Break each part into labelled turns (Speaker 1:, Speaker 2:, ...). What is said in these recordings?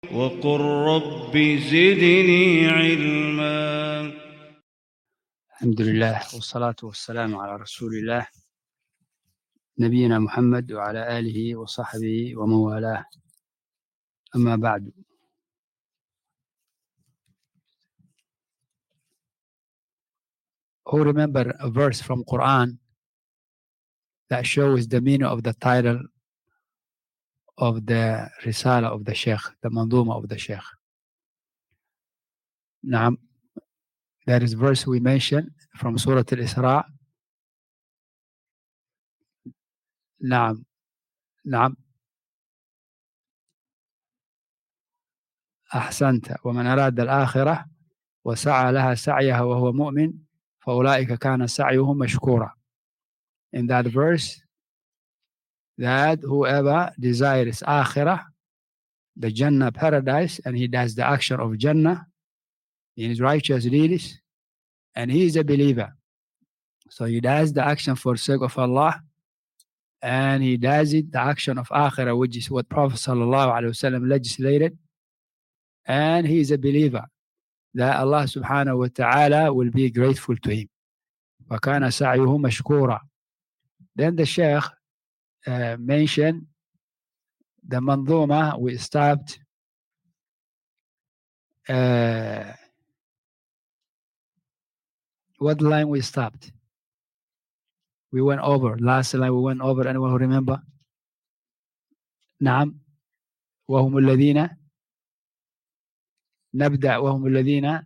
Speaker 1: وقل رب زدني علما.
Speaker 2: الحمد لله والصلاة والسلام على رسول الله نبينا محمد وعلى آله وصحبه ومن والاه. أما بعد. Who remember a verse from Quran that shows the meaning of the title of the Risala of the Sheikh, the Manduma of the Sheikh? Naam. There is a verse we mentioned from Surah Al-Isra. Naam. Naam. أحسنت. ومن أراد الآخرة وسعى لها سعيها وهو مؤمن فأولئك كان سعيهم مشكورا. In that verse, that whoever desires akhirah, the Jannah paradise, and he does the action of Jannah in his righteous deeds, and he is a believer. So he does the action for sake of Allah, and he does it, the action of akhirah, which is what Prophet ﷺ legislated, and he is a believer, that Allah subhanahu wa ta'ala will be grateful to him. وَكَانَ سَعْيُهُ مَشْكُورًا. Then the Shaykh mentioned the Manduma. We stopped what line we stopped? We went over. Last line we went over. Anyone who remember? نعم. وهم الذين نبدأ وهم الذين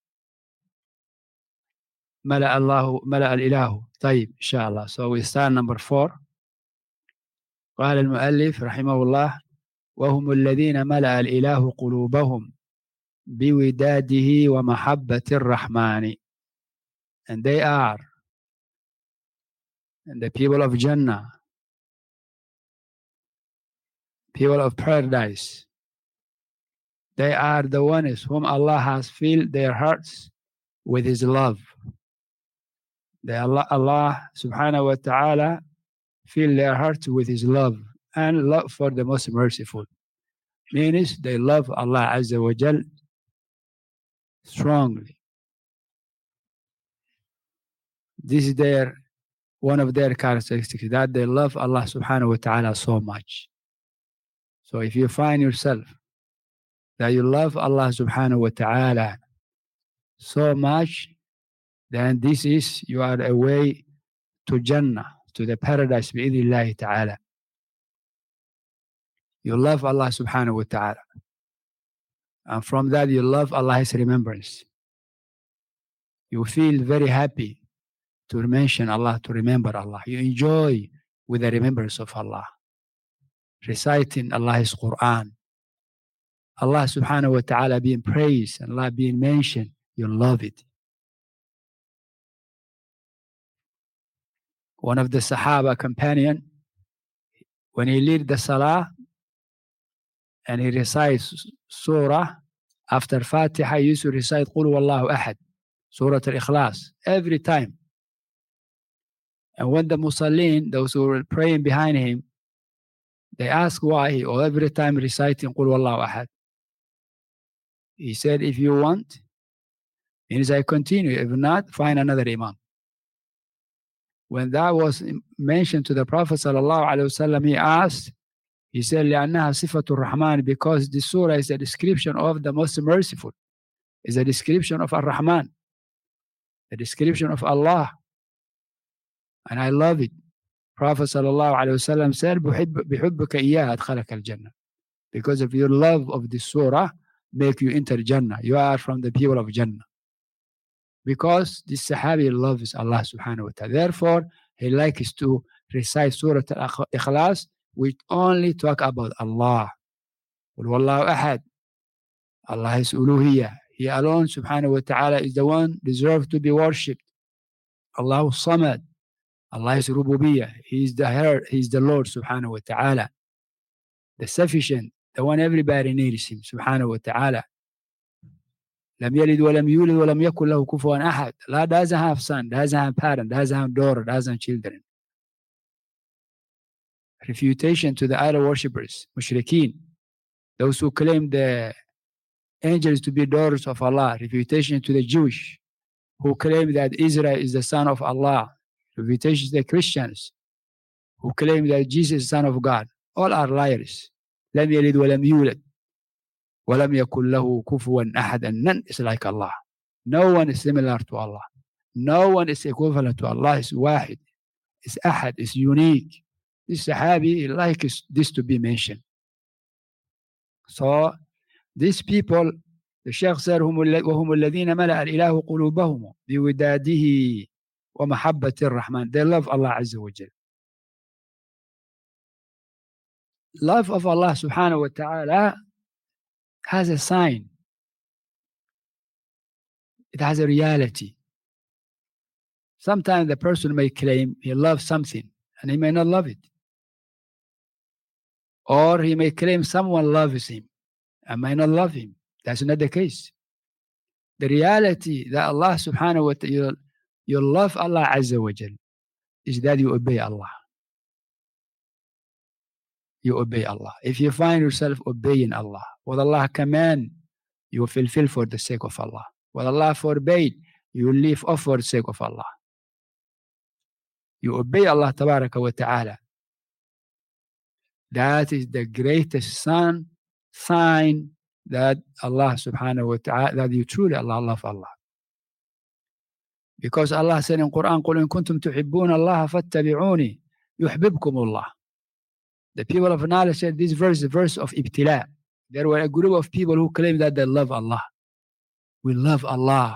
Speaker 2: ملأ الإله. طيب إن شاء الله. So we start number 4. قال المؤلف رحمه الله: وهم الذين ملأ الإله قلوبهم بوداده ومحبة الرحمن. And they are the people of Jannah, people of paradise. They are the ones whom Allah has filled their hearts with His love. Allah subhanahu wa ta'ala fill their hearts with His love and love for the most merciful. Means they love Allah Azza wa Jal strongly. This is one of their characteristics, that they love Allah subhanahu wa ta'ala so much. So if you find yourself that you love Allah subhanahu wa ta'ala so much, then you are a way to Jannah, to the paradise bi'idhnillahi ta'ala. You love Allah subhanahu wa ta'ala. And from that you love Allah's remembrance. You feel very happy to mention Allah, to remember Allah. You enjoy with the remembrance of Allah. Reciting Allah's Quran. Allah subhanahu wa ta'ala being praised and Allah being mentioned. You love it. One of the Sahaba companion, when he lead the Salah and he recites Surah, after Fatiha he used to recite Qul Huwallahu Ahad, Surah Al-Ikhlas, every time. And when the Musallin, those who were praying behind him, they asked why he every time reciting Qul Huwallahu Ahad. He said, if you want, means I continue. If not, find another Imam. When that was mentioned to the Prophet ﷺ, he asked, he said, لأنها صفة الرحمن, because this surah is a description of the most merciful. It's a description of Ar-Rahman, a description of Allah. And I love it. Prophet ﷺ said, بحبك إياها أدخلك الجنة. Because of your love of this surah, make you enter Jannah. You are from the people of Jannah. Because this Sahabi loves Allah subhanahu wa ta'ala. Therefore, he likes to recite Surah Al-Ikhlas, which only talk about Allah. Qul Huwallahu Ahad. Allah is uluhiyah. He alone subhanahu wa ta'ala is the one deserved to be worshipped. Allahu Samad. Allah is Rububiyyah. He is the head. He is the Lord subhanahu wa ta'ala. The sufficient, the one everybody needs him subhanahu wa ta'ala. لم يلد ولم يولد ولم يكن له كفوا أحد. Allah doesn't have son, doesn't have parent, doesn't have daughter, doesn't have children. Refutation to the idol worshippers, mushrikeen. Those who claim the angels to be daughters of Allah, refutation to the Jewish, who claim that Israel is the son of Allah, refutation to the Christians, who claim that Jesus is the son of God, all are liars. لم يلد ولم يولد ولم يكن له كفوا أحد, and none is like Allah. No one is similar to Allah. No one is equivalent to Allah. Is wahid, is ahad, is unique. This Sahabi likes this to be mentioned. So these people, the Shaykh said, وهم الذين ملأ الإله قلوبهم بوداده ومحبة الرحمن. They love Allah Azza wa Jal. Love of Allah subhanahu wa ta'ala has a sign. It has a reality. Sometimes the person may claim he loves something and he may not love it. Or he may claim someone loves him and may not love him. That's not the case. The reality that Allah subhanahu wa ta'ala, you love Allah Azza wa Jal, is that you obey Allah. You obey Allah. If you find yourself obeying Allah, what Allah command, you fulfill for the sake of Allah. What Allah forbade, you leave off for the sake of Allah. You obey Allah tabaraka wa ta'ala. That is the greatest sign that Allah subhanahu wa ta'ala, that you truly love Allah. Because Allah said in Quran, قُلْ إِن كُنْتُمْ تُحِبُّونَ اللَّهَ فَاتَّبِعُونِي يُحْبِبْكُمُ اللَّهُ. The people of knowledge said this verse is a verse of ibtila. There were a group of people who claimed that they love Allah. We love Allah.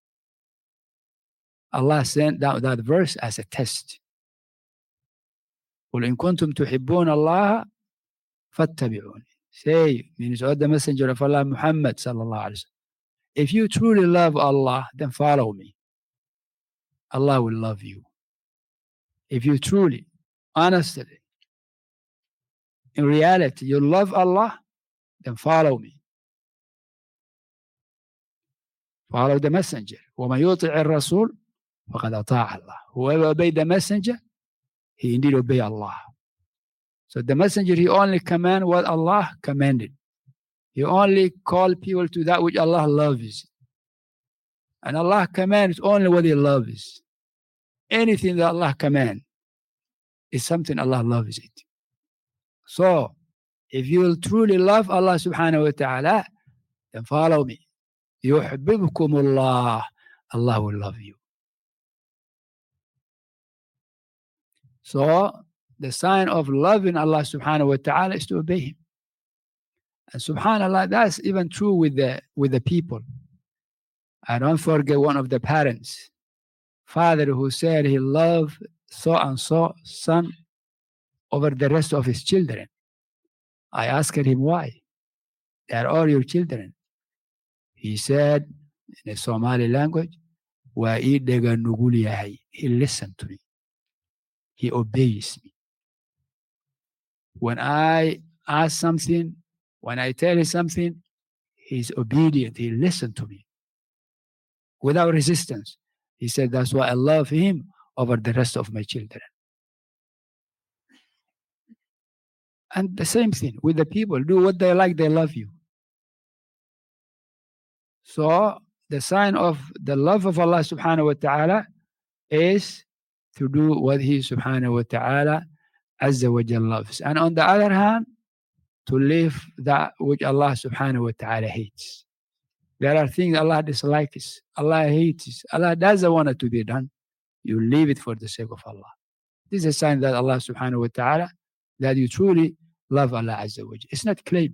Speaker 2: Allah sent down that verse as a test. قُلْ إِن كُنْتُمْ تُحِبُّونَ اللَّهَ فَاتَّبِعُونِي. Say, means the messenger of Allah, Muhammad sallallahu alaihi wasallam, if you truly love Allah, then follow me. Allah will love you. If you truly, honestly, in reality, you love Allah, then follow me. Follow the messenger. وَمَن يُطِعِ الرَّسُولَ فَقَدْ أَطَاعَ اللَّهَ. Whoever obeyed the messenger, he indeed obeyed Allah. So the messenger, he only command what Allah commanded. He only called people to that which Allah loves. And Allah commands only what He loves. Anything that Allah commands is something Allah loves it. So, if you will truly love Allah subhanahu wa ta'ala, then follow me. يُحْبِبْكُمُ اللَّهُ. Allah will love you. So, the sign of loving Allah subhanahu wa ta'ala is to obey Him. And subhanAllah, that's even true with the people. I don't forget one of the parents, father, who said he loved so and so son over the rest of his children. I asked him why. They are all your children. He said in a Somali language, he listened to me. He obeys me. When I ask something, when I tell him something, he's obedient. He listened to me without resistance. He said, that's why I love him over the rest of my children. And the same thing with the people. Do what they like, they love you. So the sign of the love of Allah subhanahu wa ta'ala is to do what He subhanahu wa ta'ala azza wa jal loves. And on the other hand, to live that which Allah subhanahu wa ta'ala hates. There are things Allah dislikes, Allah hates, Allah doesn't want it to be done. You leave it for the sake of Allah. This is a sign that Allah subhanahu wa ta'ala, that you truly love Allah azza wa jal. It's not claim.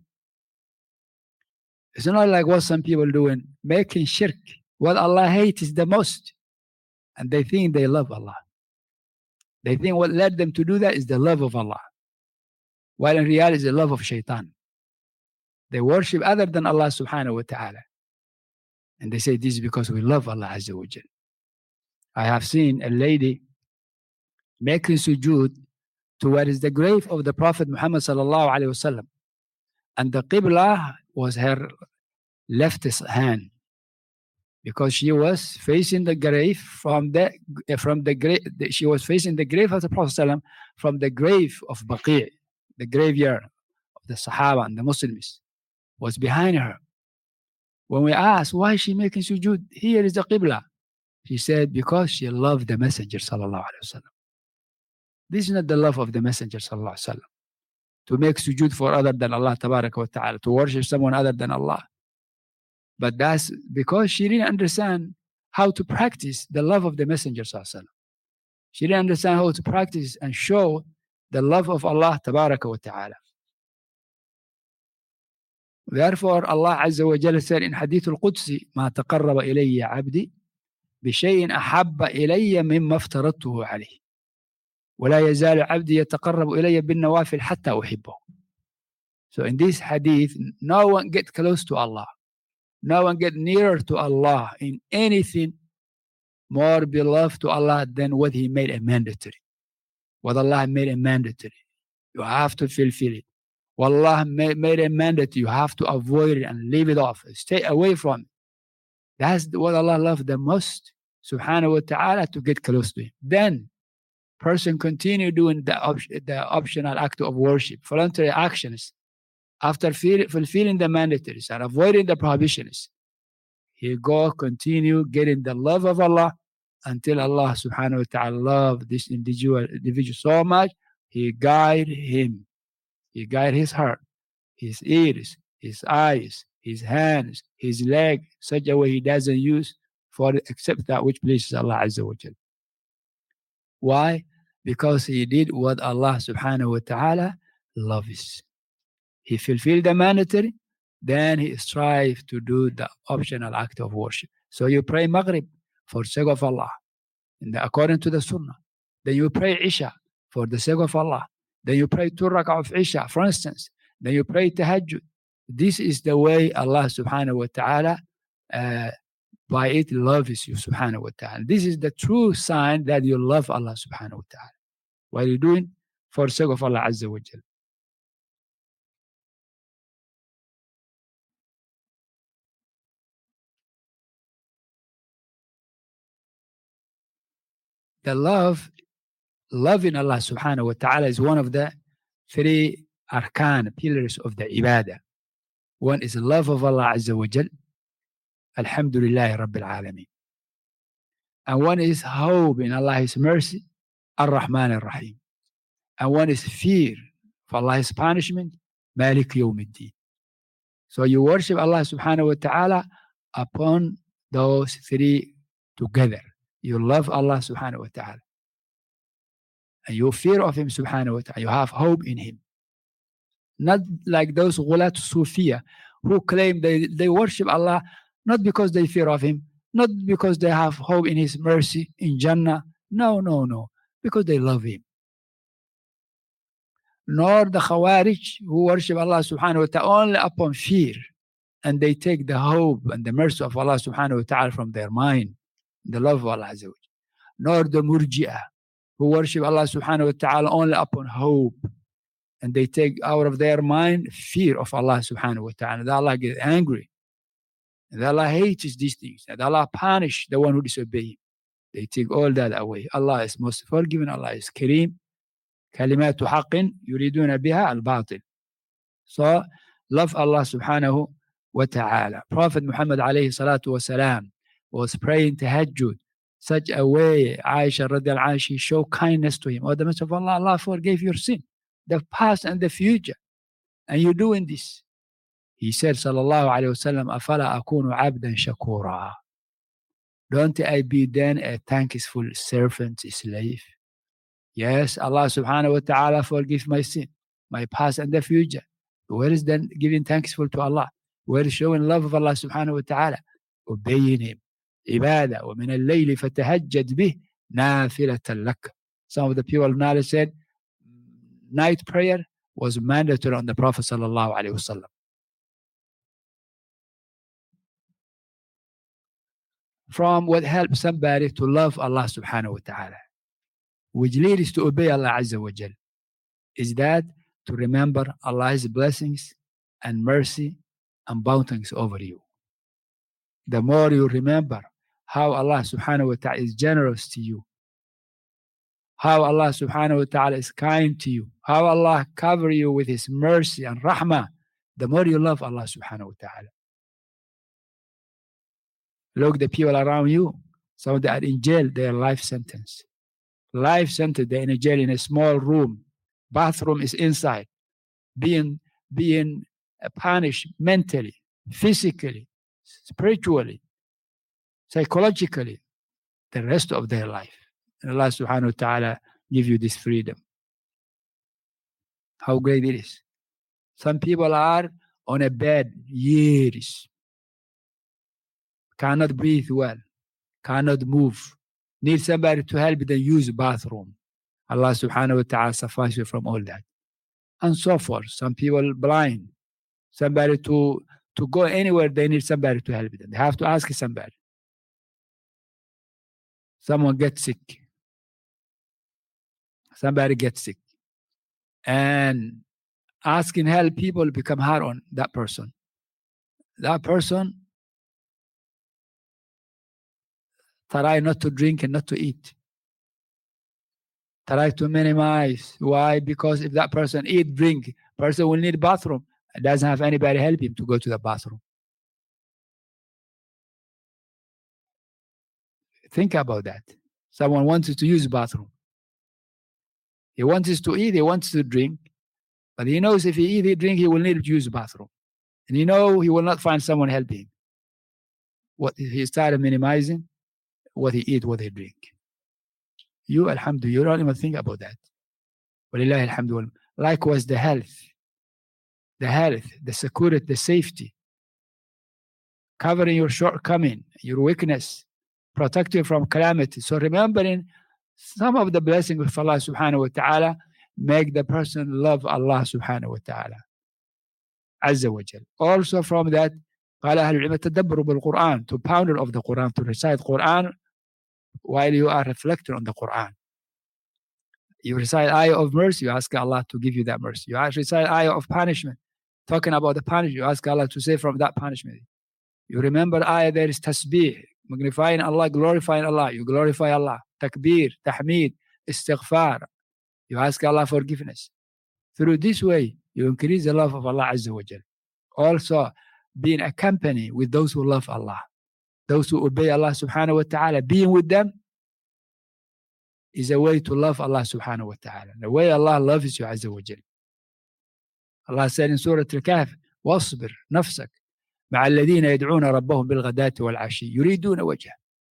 Speaker 2: It's not like what some people doing, making shirk. What Allah hates the most. And they think they love Allah. They think what led them to do that is the love of Allah. While in reality it's the love of shaitan. They worship other than Allah subhanahu wa ta'ala. And they say this is because we love Allah azza wa jal. I have seen a lady making sujood to where is the grave of the Prophet Muhammad sallallahu alaihi wasallam. And the qibla was her left hand, because she was facing the grave she was facing the grave of the Prophet ﷺ from the grave of Baqi', the graveyard of the Sahaba and the Muslims. was behind her. When we asked, why is she making sujood? Here is the Qibla. She said, because she loved the Messenger sallallahu alaihi wasallam. This is not the love of the Messenger sallallahu alaihi wasallam. To make sujood for other than Allah tabaraka wa ta'ala, to worship someone other than Allah. But that's because she didn't understand how to practice the love of the Messenger sallallahu alaihi wasallam. She didn't understand how to practice and show the love of Allah tabaraka wa ta'ala. Therefore, Allah Azza wa Jalla said in Hadith al-Qudsi, ما تقرب إلي عبدي بشيء أحب إلي مما افترضته عليه ولا يزال عبدي يتقرب إلي بالنوافل حتى أحبه. So in this hadith, no one get close to Allah. No one get nearer to Allah in anything more beloved to Allah than what He made a mandatory. What Allah made a mandatory, you have to fulfill it. What Allah made a mandatory, you have to avoid it and leave it off. Stay away from it. That's what Allah loves the most, subhanahu wa ta'ala, to get close to Him. Then, person continue doing the optional act of worship, voluntary actions, after fulfilling the mandatories and avoiding the prohibitions. He continue getting the love of Allah until Allah subhanahu wa ta'ala love this individual so much, He guide him. He guide his heart, his ears, his eyes, his hands, his leg, such a way he doesn't use for except that which pleases Allah Azza wa Jal. Why? Because he did what Allah subhanahu wa ta'ala loves. He fulfilled the mandatory, then he strive to do the optional act of worship. So you pray Maghrib for the sake of Allah, according to the Sunnah. Then you pray Isha for the sake of Allah. Then you pray 2 rak'ah of Isha, for instance. Then you pray Tahajjud. This is the way Allah subhanahu wa ta'ala by it loves you subhanahu wa ta'ala. This is the true sign that you love Allah subhanahu wa ta'ala. What are you doing? For the sake of Allah Azza wa Jal. The loving Allah subhanahu wa ta'ala is one of the 3 arkan, pillars of the ibadah. One is the love of Allah Azza wa Jal, Alhamdulillah Rabbil Alameen. And one is hope in Allah's mercy, Ar-Rahman Ar-Rahim. And one is fear for Allah's punishment, Malik Yawmiddin. So you worship Allah subhanahu wa ta'ala upon those 3 together. You love Allah subhanahu wa ta'ala. And you fear of Him subhanahu wa ta'ala. You have hope in Him. Not like those Ghulat Sufiya who claim they worship Allah not because they fear of Him, not because they have hope in His mercy in Jannah. No. Because they love Him. Nor the Khawarij who worship Allah subhanahu wa ta'ala only upon fear. And they take the hope and the mercy of Allah subhanahu wa ta'ala from their mind. The love of Allah Azza wa Jal. Nor the Murji'ah who worship Allah subhanahu wa ta'ala only upon hope. And they take out of their mind fear of Allah subhanahu wa ta'ala. That Allah gets angry. And that Allah hates these things. And Allah punish the one who disobeys Him. They take all that away. Allah is most forgiving. Allah is Kareem. Kalimatu haqqin yuriduna biha al-batil. So, love Allah subhanahu wa ta'ala. Prophet Muhammad alayhi salatu wa salam was praying tahajjud such a way, Aisha radiallahu anha, she showed kindness to him. Oh, the Messenger of Allah, Allah forgave your sin, the past and the future. And you're doing this. He said, sallallahu alayhi wa sallam, afala akunu abdan shakura. Don't I be then a thankful servant, slave? Yes, Allah subhanahu wa ta'ala forgive my sin, my past and the future. Where is then giving thankful to Allah? Where is showing love of Allah subhanahu wa ta'ala? Obeying Him. Ibadah. وَمِنَ اللَّيْلِ فَتَهَجَّدْ بِهِ نَافِلَةً لَكَ. Some of the people of knowledge said night prayer was mandatory on the Prophet sallallahu alayhi wa sallam. From what helps somebody to love Allah subhanahu wa ta'ala, which leads to obey Allah Azza wa Jal, is that to remember Allah's blessings and mercy and bounties over you. The more you remember how Allah subhanahu wa ta'ala is generous to you, how Allah subhanahu wa ta'ala is kind to you, how Allah cover you with His mercy and rahmah, the more you love Allah subhanahu wa ta'ala. Look, the people around you, some of them are in jail, their life sentence. Life sentence, they're in a jail in a small room. Bathroom is inside. Being punished mentally, physically, spiritually, psychologically, the rest of their life. And Allah subhanahu wa ta'ala give you this freedom. How great it is. Some people are on a bed years, cannot breathe well, cannot move, need somebody to help them use the bathroom. Allah subhanahu wa ta'ala suffices you from all that. And so forth. Some people blind, somebody to go anywhere, they need somebody to help them. They have to ask somebody. Someone gets sick. Somebody gets sick. And asking help, people become hard on that person. That person try not to drink and not to eat. Try to minimize. Why? Because if that person eat, drink, person will need bathroom. It doesn't have anybody help him to go to the bathroom. Think about that. Someone wants to use the bathroom. He wants to eat, he wants to drink, but he knows if he eat, he drink, he will need to use the bathroom. And he will not find someone helping him. What he started minimizing, what he eat, what he drink. You, alhamdulillah, you don't even think about that. Walillahi alhamdulillah. Likewise, the health, the security, the safety, covering your shortcoming, your weakness, protect you from calamity. So remembering some of the blessings of Allah subhanahu wa ta'ala make the person love Allah subhanahu wa ta'ala. Azza wa Jal. Also from that, قال أهل العلم تدبروا بالقرآن, to ponder of the Quran, to recite Quran while you are reflecting on the Quran. You recite ayah of mercy, you ask Allah to give you that mercy. You recite ayah of punishment, talking about the punishment, you ask Allah to save from that punishment. You remember ayah, there is tasbih, magnifying Allah, glorifying Allah. You glorify Allah. Takbir, tahmeed, istighfar. You ask Allah forgiveness. Through this way, you increase the love of Allah Azza wa Jal. Also, being accompanied with those who love Allah, those who obey Allah subhanahu wa ta'ala, being with them is a way to love Allah subhanahu wa ta'ala. The way Allah loves you Azza wa Jal. Allah said in Surah Al-Kahf, واصبر نفسك مع الذين يدعون ربهم بالغداة والعشي يريدون وجهه.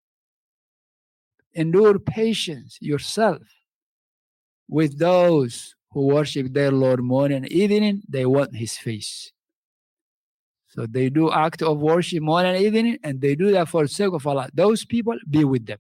Speaker 2: Endure patience yourself with those who worship their Lord morning and evening, they want his face. So they do act of worship morning and evening, and they do that for the sake of Allah. Those people, be with them.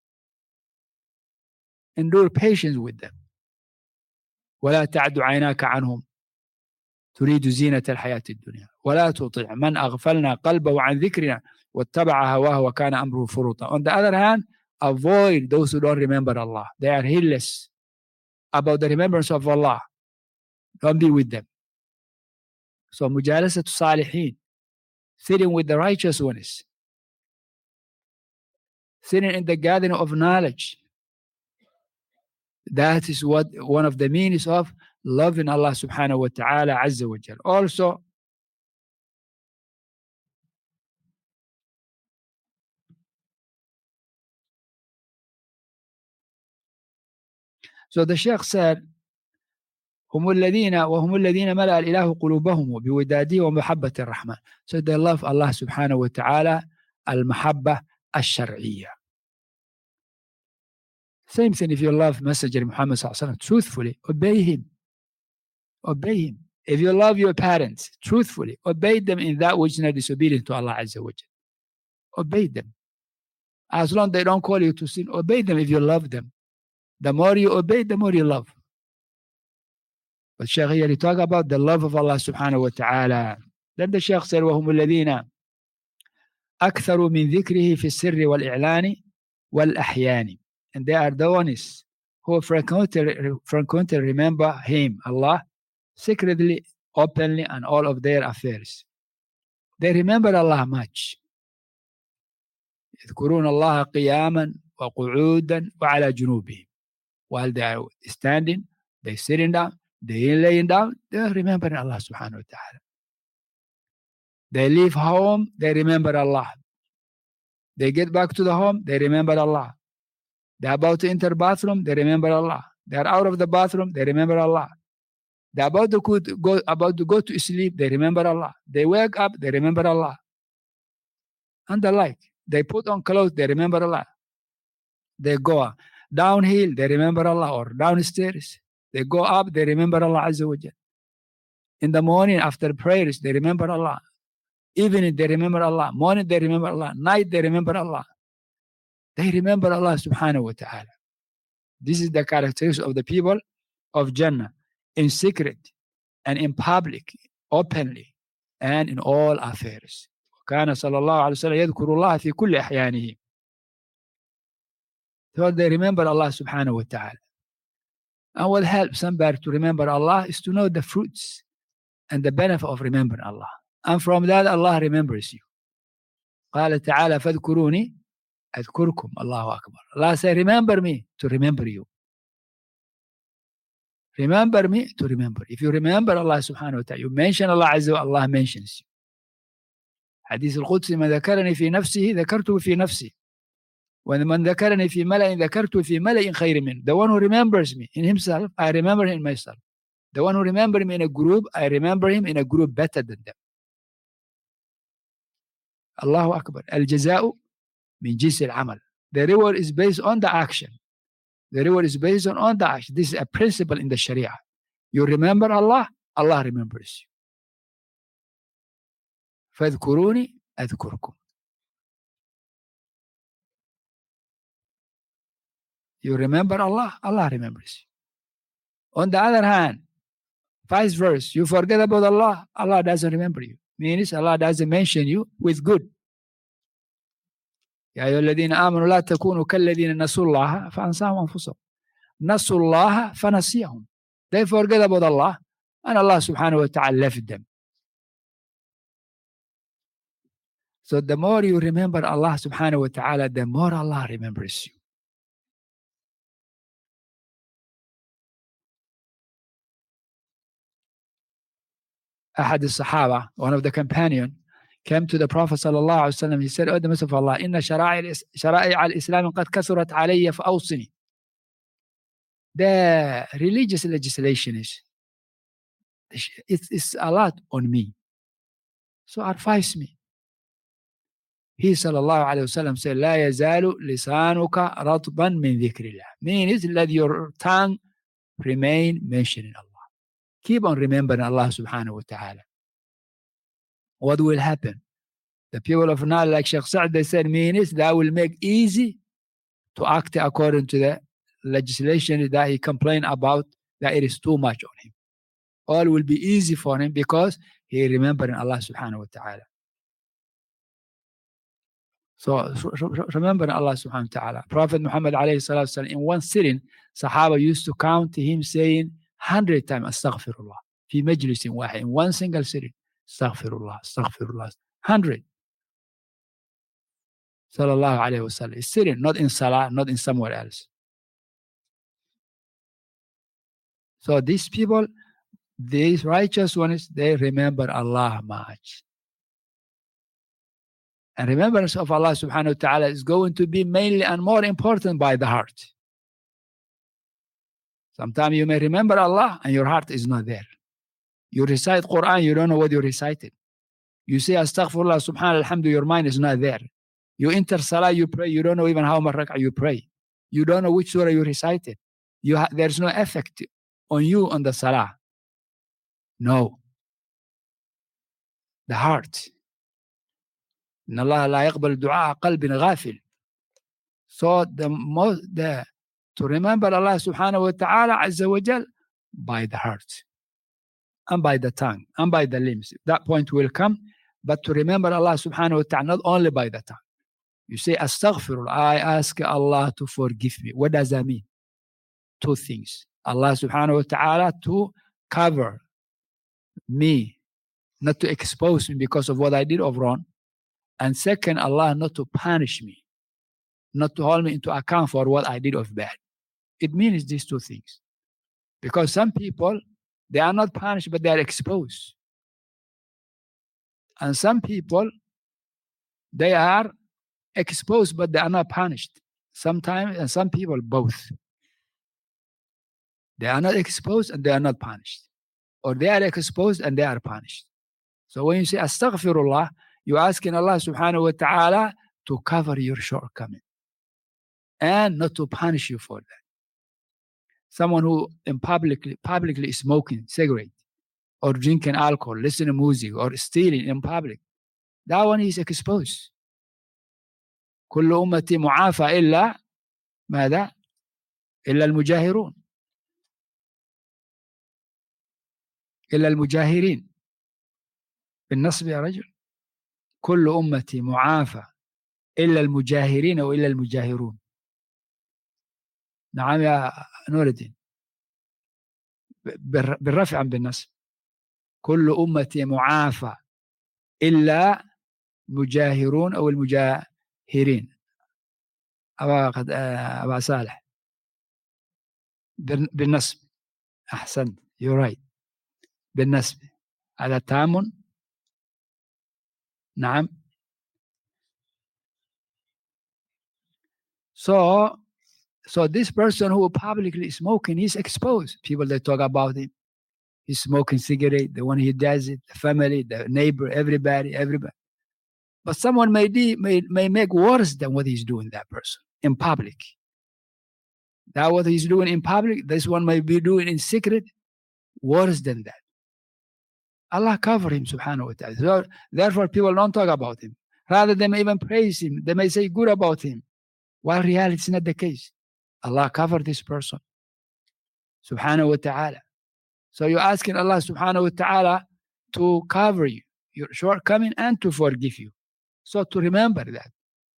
Speaker 2: Endure patience with them. ولا تعد عيناك عنهم تريد زينة الحياة الدنيا ولا تطع من أغفلنا قلبه عن ذكرنا واتبع هواه وكان أمره فرطا. On the other hand, avoid those who don't remember Allah. They are heedless about the remembrance of Allah. Don't be with them. So mujalasat salihin, sitting with the righteous ones, sitting in the gathering of knowledge. That is what one of the meanings of loving Allah subhanahu wa ta'ala azza wa jal. Also, so the Shaykh said, هم الذين ملأ الإله قلوبهم بوداده ومحبة الرحمن. So they love Allah subhanahu wa ta'ala al-mahabba al-shar'iyya. Same thing if you love Messenger Muhammad sallallahu alaihi wasallam truthfully, obey him. Obey him. If you love your parents truthfully, obey them in that which is not disobedient to Allah azza wa jal. Obey them. As long as they don't call you to sin, obey them if you love them. The more you obey, the more you love. But Shaykh here, he talk about the love of Allah subhanahu wa ta'ala. Then the Shaykh said, وَهُمُ الَّذِينَ أَكْثَرُوا مِنْ ذِكْرِهِ فِي السِّرِّ وَالْإِعْلَانِ وَالْأَحْيَانِ. And they are the ones who frequently remember him, Allah, secretly, openly, and all of their affairs. They remember Allah much. يذكرون الله قياما وقعودا وعلى جنوبهم. While they are standing, they sitting down, they laying down, they are remembering Allah subhanahu wa ta'ala. They leave home, they remember Allah. They get back to the home, they remember Allah. They're about to enter bathroom, they remember Allah. They're out of the bathroom, they remember Allah. They're about to go to sleep, they remember Allah. They wake up, they remember Allah. And the like. They put on clothes, they remember Allah. They go downhill, they remember Allah, or downstairs. They go up, they remember Allah Azza wa Jal. In the morning, after prayers, they remember Allah. Evening, they remember Allah. Morning, they remember Allah. Night, they remember Allah. They remember Allah subhanahu wa ta'ala. This is the characteristic of the people of Jannah, in secret and in public, openly, and in all affairs. كان صلى الله عليه وسلم يذكر الله في كل أحيانه. So they remember Allah subhanahu wa ta'ala. And what helps somebody to remember Allah is to know the fruits and the benefit of remembering Allah. And from that, Allah remembers you. قال تعالى فاذكروني أذكركم. الله أكبر. Allah said, remember me to remember you. Remember me to remember. If you remember Allah subhanahu wa ta'ala, you mention Allah Azza wa Allah mentions you. حديث القدس من ذكرني في نفسه ذكرته في نفسي ومن ذكرني في ملأ ذكرته في ملأ خير منه. The one who remembers me in himself, I remember him in myself. The one who remembers me in a group, I remember him in a group better than them. Allahu Akbar. الجزاء من جنس العمل. The reward is based on the action. The reward is based on the action. This is a principle in the Sharia. You remember Allah, Allah remembers you. فاذكروني أذكركم. You remember Allah, Allah remembers you. On the other hand, vice versa, you forget about Allah, Allah doesn't remember you. Means Allah doesn't mention you with good. يا أيها الذين آمنوا لا تكونوا كالذين نسوا الله فأنساهم أنفسهم. نسوا الله فنسيهم. They forget about Allah, and Allah subhanahu wa ta'ala left them. So the more you remember Allah subhanahu wa ta'ala, the more Allah remembers you. أحد الصحابة, one of the companion, came to the Prophet sallallahu alaihi wasallam. He said, "O the Messenger of Allah, إن شرائع الإسلام قد كثرت علي فأوصني." The religious legislation it's a lot on me, so advise me. He sallallahu alaihi wasallam said, لا يزال لسانك رطبا من ذكر الله. Means let your tongue remain mentioning Allah. Keep on remembering Allah subhanahu wa ta'ala. What will happen? The people of Nile, like Sheikh Sa'd, they said, means that will make easy to act according to the legislation that he complained about, that it is too much on him. All will be easy for him because he remembering Allah subhanahu wa ta'ala. So remember Allah subhanahu wa ta'ala. Prophet Muhammad alayhi salatu wasalam, in one sitting, Sahaba used to count him saying 100 times astaghfirullah. في مجلس واحد, in one single sitting. Astaghfirullah, astaghfirullah. 100. Sallallahu alayhi wa sallam. It's sitting, not in salah, not in somewhere else. So these people, these righteous ones, they remember Allah much. And remembrance of Allah subhanahu wa ta'ala is going to be mainly and more important by the heart. Sometimes you may remember Allah and your heart is not there. You recite Quran, you don't know what you recited. You say astaghfirullah, subhanallah, alhamdulillah, your mind is not there. You enter salah, you pray, you don't know even how much rak'ah you pray. You don't know which surah you recited. There's no effect on you on the salah. No. The heart. إن الله لا يقبل دعاء قلب غافل. So to remember Allah subhanahu wa ta'ala azza wa jal by the heart and by the tongue and by the limbs. That point will come, but to remember Allah subhanahu wa ta'ala not only by the tongue. You say astaghfirullah, I ask Allah to forgive me. What does that mean? Two things. Allah subhanahu wa ta'ala to cover me, not to expose me because of what I did of wrong. And second, Allah not to punish me, not to hold me into account for what I did of bad. It means these two things. Because some people, they are not punished, but they are exposed. And some people, they are exposed, but they are not punished. Sometimes, and some people, both. They are not exposed and they are not punished. Or they are exposed and they are punished. So when you say astaghfirullah, you're asking Allah subhanahu wa ta'ala to cover your shortcoming and not to punish you for that. Someone who publicly is smoking cigarette or drinking alcohol, listening to music or stealing in public, that one is exposed. كل أمتي معافى إلا ماذا؟ إلا المجاهرون، إلا المجاهرين بالنصب يا رجل. كل أمتي معافى إلا المجاهرين وإلا المجاهرون. نعم يا نور الدين، بالرفع بالنصب. كل أمتي معافى إلا مجاهرون أو المجاهرين. أبا صالح بالنصب. أحسنت، you're right. بالنصب هذا تام. نعم. So this person who publicly smoking, he's exposed. People, they talk about him. He's smoking cigarette. The one he does it, the family, the neighbor, everybody. But someone may make worse than what he's doing, that person, in public. That what he's doing in public, this one may be doing in secret, worse than that. Allah cover him, subhanahu wa ta'ala. So therefore, people don't talk about him. Rather, they may even praise him. They may say good about him. While reality is not the case. Allah covered this person, subhanahu wa ta'ala. So you're asking Allah subhanahu wa ta'ala to cover you, your shortcoming, and to forgive you. So to remember that.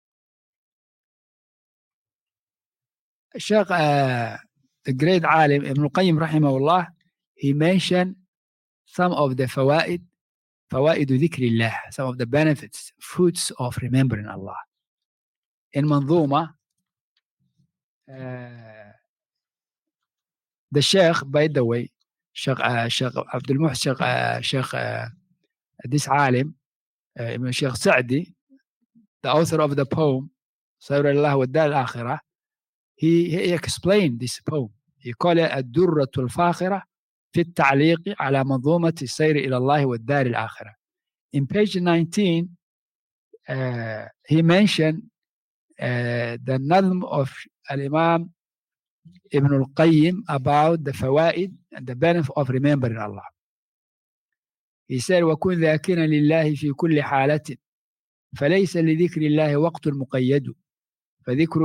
Speaker 2: Shaykh, the great alim, Ibn al-Qayyim rahimahullah, he mentioned some of the fawaid dhikrillah, some of the benefits, fruits of remembering Allah. In Manzuma, the Sheikh, by the way, Sheikh Abdul Muhsin, Sheikh this alim, Sheikh Sa'di, the author of the poem Sayr Allah wa Dar al-Akhirah, he explained this poem. He called it الدرة الفاخرة في التعليق على منظومة السير إلى الله والدار الآخرة. In page 19, he mentioned the nazm of Al-Imam Ibn al-Qayyim about the fawaid and the benefit of remembering Allah. He said, وَكُنْ ذَاكِرًا لِلَّهِ فِي كُلِّ حَالَةٍ فَلَيْسَ لِذِكْرِ اللَّهِ وَقْتٌ مُقَيَّدٌ فذكر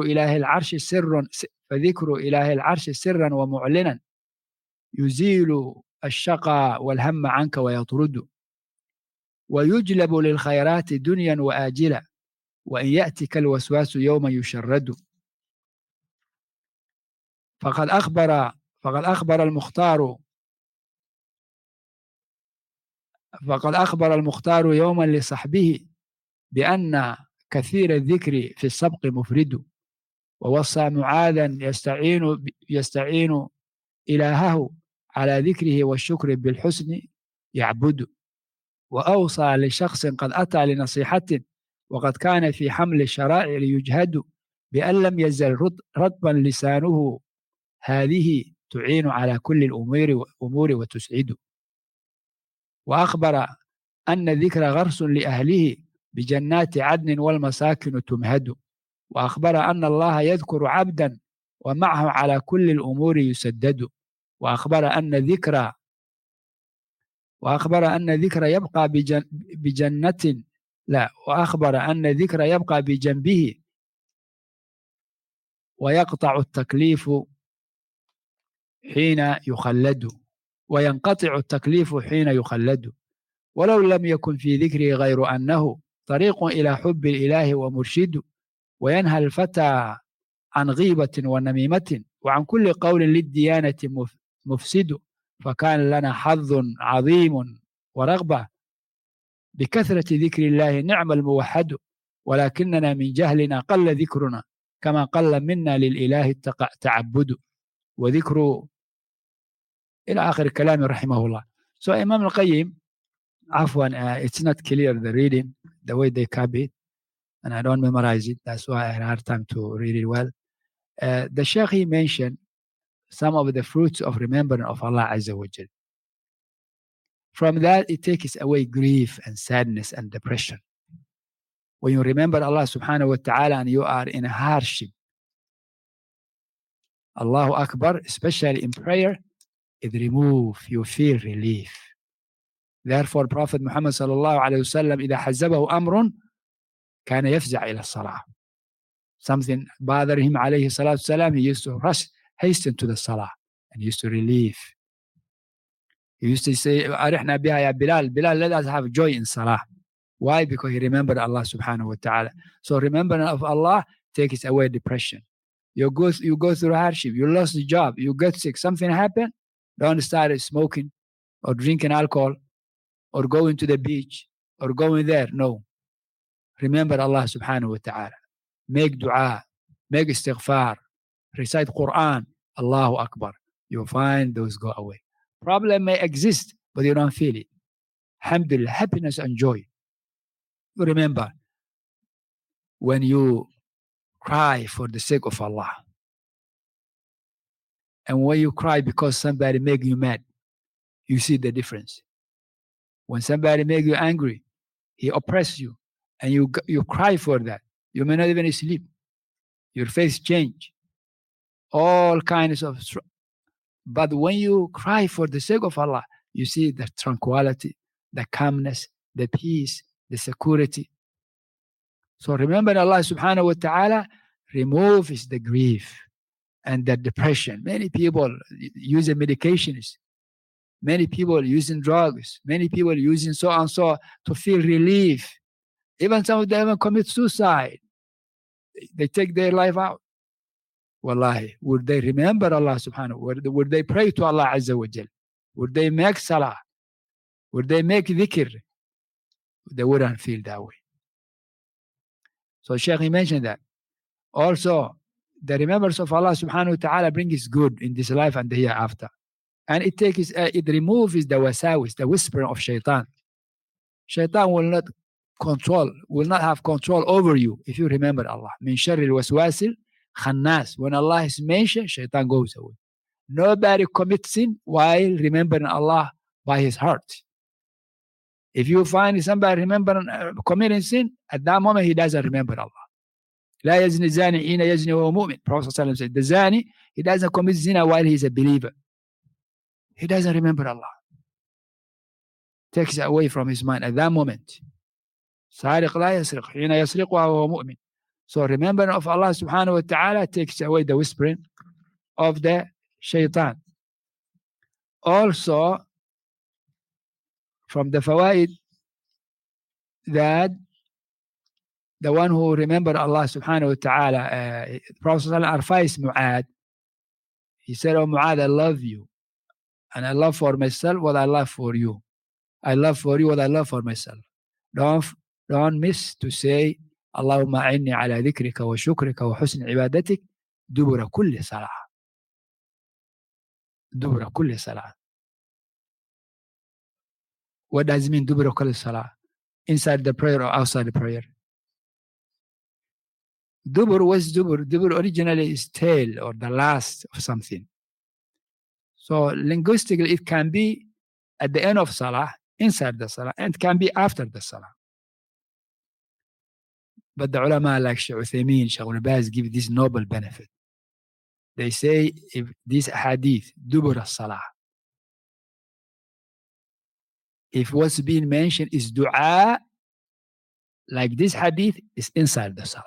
Speaker 2: إله العرش سرا ومعلنا يزيل الشقى والهم عنك ويطرد ويجلب للخيرات دنيا وآجلا وإن يأتك الوسواس يوما يشرد. فقد أخبر المختار يوما لصحبه بأن كثير الذكر في السبق مفرد ووصى معاذا يستعين إلهه على ذكره والشكر بالحسن يعبد وأوصى لشخص قد أتى لنصيحة وقد كان في حمل الشرائع ليجهد بأن لم يزل رطبا لسانه هذه تعين على كل الأمور وتسعد. وأخبر أن الذكر غرس لأهله بجنات عدن والمساكن تمهد. وأخبر أن الله يذكر عبدا ومعه على كل الأمور يسدد. وأخبر أن الذكر يبقى بجنة لا وأخبر أن الذكر يبقى بجنبه ويقطع التكليف حين يخلد وينقطع التكليف حين يخلد ولو لم يكن في ذكره غير أنه طريق إلى حب الإله ومرشد وينهى الفتى عن غيبة ونميمة وعن كل قول للديانة مفسد. فكان لنا حظ عظيم ورغبة بكثرة ذكر الله نعم الموحد ولكننا من جهلنا قل ذكرنا كما قل منا للإله تعبد وذكر إلى آخر كلام رحمه الله. So Imam al-Qayyim, Afwan, it's not clear the reading, the way they copy it, and I don't memorize it. That's why I had a hard time to read it well. The Sheikh, he mentioned some of the fruits of remembering of Allah Azza wa Jal. From that, it takes away grief and sadness and depression. When you remember Allah subhanahu wa ta'ala and you are in a hardship, Allahu Akbar, especially in prayer, it removes, you feel relief. Therefore, Prophet Muhammad sallallahu alayhi wa sallam, إذا حزبه أمر كان يفزع إلى الصلاة. Something bothered him alayhi salatu salam, he used to hasten to the salah and he used to relieve. He used to say, أرحنا بها يا Bilal. Bilal, let us have joy in salah. Why? Because he remembered Allah subhanahu wa ta'ala. So remembering of Allah takes away depression. You go through hardship, you lost the job, you get sick, something happened, don't start smoking or drinking alcohol or going to the beach or going there. No. Remember Allah subhanahu wa ta'ala. Make dua, make istighfar, recite Quran, Allahu Akbar. You'll find those go away. Problem may exist, but you don't feel it. Alhamdulillah, happiness and joy. Remember, when you cry for the sake of Allah, and when you cry because somebody make you mad, you see the difference. When somebody make you angry, he oppresses you, and you cry for that. You may not even sleep. Your face change. All kinds of. But when you cry for the sake of Allah, you see the tranquility, the calmness, the peace, the security. So remember Allah subhanahu wa ta'ala removes the grief and the depression. Many people using medications. Many people using drugs. Many people using so and so to feel relief. Even some of them even commit suicide. They take their life out. Wallahi, would they remember Allah subhanahu wa ta'ala? Would they pray to Allah Azza wa Jal? Would they make salah? Would they make dhikr? They wouldn't feel that way. So Shaykh, he mentioned that. Also, the remembrance of Allah subhanahu wa ta'ala brings good in this life and the hereafter. And it removes the wasawis, the whispering of shaitan. Shaitan will not have control over you if you remember Allah. Min sharri al-waswasil khannas. When Allah is mentioned, shaitan goes away. Nobody commits sin while remembering Allah by his heart. If you find somebody committing sin, at that moment he doesn't remember Allah. لا يزني الزاني حين يزني وهو مؤمن. Prophet ﷺ said, the zani, he doesn't commit zina while he's a believer. He doesn't remember Allah. Takes it away from his mind at that moment. سارق لا يسرق حين يسرق وهو مؤمن. So remembering of Allah subhanahu wa ta'ala takes away the whispering of the shaitan. Also, from the fawaid, that the one who remember Allah subhanahu wa ta'ala, Prophet Arfais Mu'ad, he said, oh Mu'ad, I love you. And I love for myself what I love for you. I love for you what I love for myself. Don't miss to say, Allahumma a'inni ala dhikrika wa shukrika wa husn ibadatik dubura kulli salah. Dubura kulli salah. What does it mean, dubura kulli salah? Inside the prayer or outside the prayer? Dubur was dubur. Dubur originally is tail or the last of something. So linguistically, it can be at the end of salah, inside the salah, and it can be after the salah. But the ulama like Shaykh Uthaymeen, Shaykh Al-Baz give this noble benefit. They say if this hadith, dubur salah, if what's being mentioned is dua, like this hadith is inside the salah.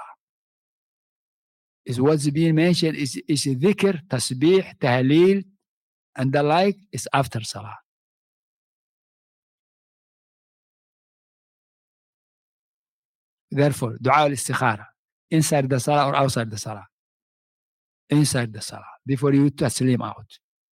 Speaker 2: Is what's being mentioned is dhikr, tasbih, tahleel, and the like is after salah. Therefore, dua al-istikhara, inside the salah or outside the salah? Inside the salah, before you taslim out.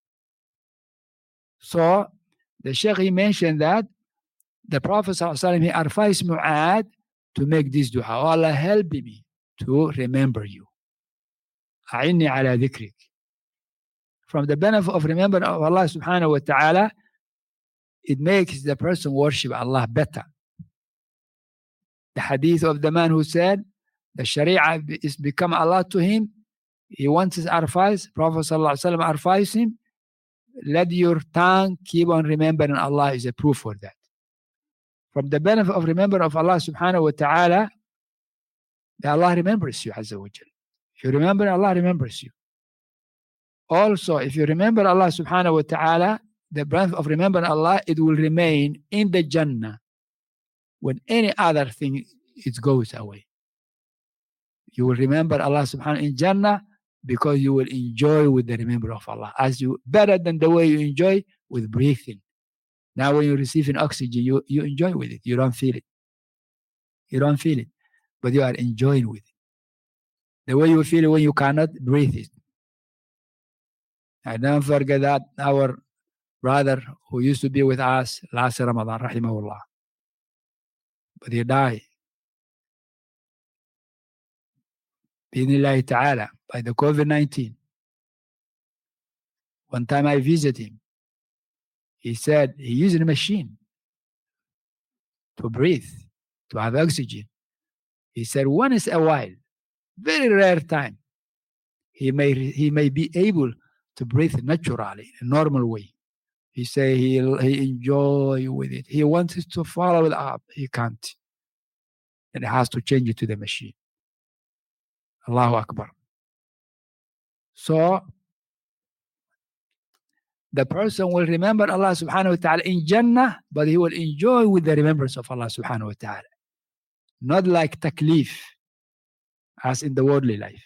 Speaker 2: So, the Shaykh, he mentioned that the Prophet ﷺ, he advised Mu'ad to make this dua. Oh Allah, help me to remember you. A'inni ala dhikrik. From the benefit of remembering of Allah subhanahu wa ta'ala it makes the person worship Allah better. The hadith of the man who said the Sharia is become Allah to him. He wants his advice. Prophet ﷺ advised him, let your tongue keep on remembering Allah is a proof for that. From the benefit of remembering of Allah subhanahu wa ta'ala, that Allah remembers you, Azza wa Jal. If you remember, Allah remembers you. Also, if you remember Allah subhanahu wa ta'ala, the benefit of remembering Allah, it will remain in the Jannah when any other thing it goes away. You will remember Allah subhanahu in Jannah because you will enjoy with the remember of Allah as you better than the way you enjoy with breathing. Now when you're receiving oxygen, you enjoy with it. You don't feel it. You don't feel it, but you are enjoying with it. The way you feel it when you cannot breathe it. I don't forget that our brother who used to be with us last Ramadan, rahimahullah, but he died. Bi-idhnillahi ta'ala, by the COVID-19. One time I visited him. He said he used a machine to breathe, to have oxygen. He said once a while, very rare time, he may be able to breathe naturally, a normal way. He said he enjoy with it. He wants to follow it up. He can't. And he has to change it to the machine. Allahu Akbar. So the person will remember Allah subhanahu wa ta'ala in Jannah, but he will enjoy with the remembrance of Allah subhanahu wa ta'ala. Not like taklif, as in the worldly life.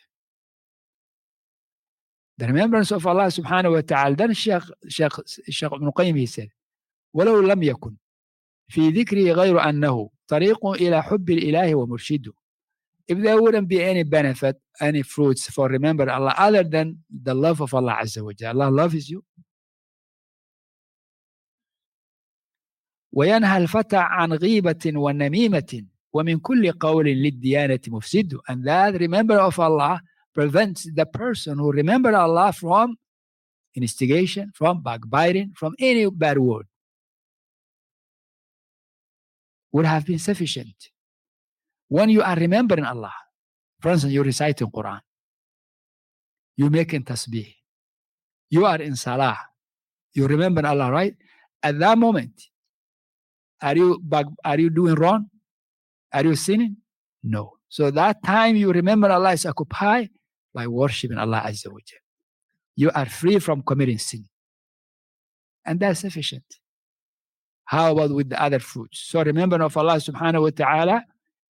Speaker 2: The remembrance of Allah subhanahu wa ta'ala. Then Shaykh Ibn Qayyim, he said, وَلَوْ لَمْ يَكُنْ فِي ذِكْرِهِ غَيْرُ أَنَّهُ طَرِيقٌ إِلَى حُبِّ الْإِلَهِ وَمُرْشِدُهُ. If there wouldn't be any benefit, any fruits for remembering Allah other than the love of Allah Azza wa Jalla. Allah loves you. وَيَنْهَى الْفَتَى عَنْ غِيبَةٍ وَنَمِيمَةٍ وَمِنْ كُلِّ قَوْلٍ لِلدِّيَانَةِ مُفْسِدُ. And that remember of Allah prevents the person who remember Allah from instigation, from backbiting, from any bad word. Would have been sufficient. When you are remembering Allah, for instance, you're reciting Quran, you're making tasbih, you are in salah, you remember Allah, right? At that moment, are you doing wrong? Are you sinning? No. So that time you remember Allah is occupied by worshiping Allah Azza wa Jalla. You are free from committing sin. And that's sufficient. How about with the other fruits? So remembering of Allah subhanahu wa ta'ala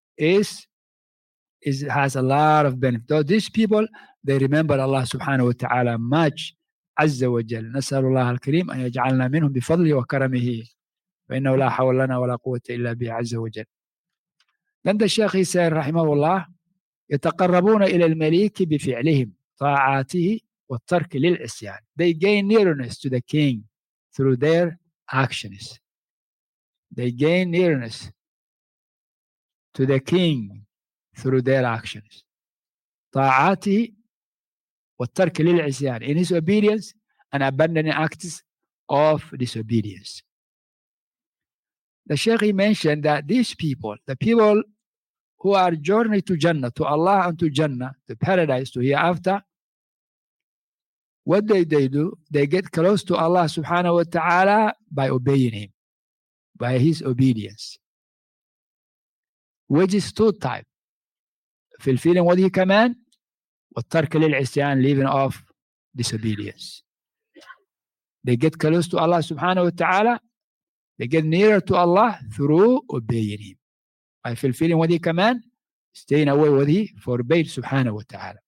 Speaker 2: has a lot of benefit. So these people, they remember Allah subhanahu wa ta'ala much. Azza wa Jalla. نسأل الله الكريم أن يجعلنا منهم بفضله وكرمه. فإنه لا حول لنا ولا قوة إلا به عز وجل. Then the Shaykh, he said, rahimahullah, يتقربون إلى الملك بفعلهم طاعاته والترك للعصيان. They gain nearness to the king through their actions. They gain nearness to the king through their actions. طاعاته والترك للعصيان. In his obedience and abandoning acts of disobedience. The Shaykh, he mentioned that these people, the people who are journey to Jannah, to Allah and to Jannah, to paradise, to hereafter, what they do, they get close to Allah subhanahu wa ta'ala by obeying him, by his obedience, which is two types: fulfilling what he commands, والترك للعصيان, leaving off disobedience. They get close to Allah subhanahu wa ta'ala, they get nearer to Allah through obeying him, by fulfilling what he commands, staying away what he forbade subhanahu wa ta'ala.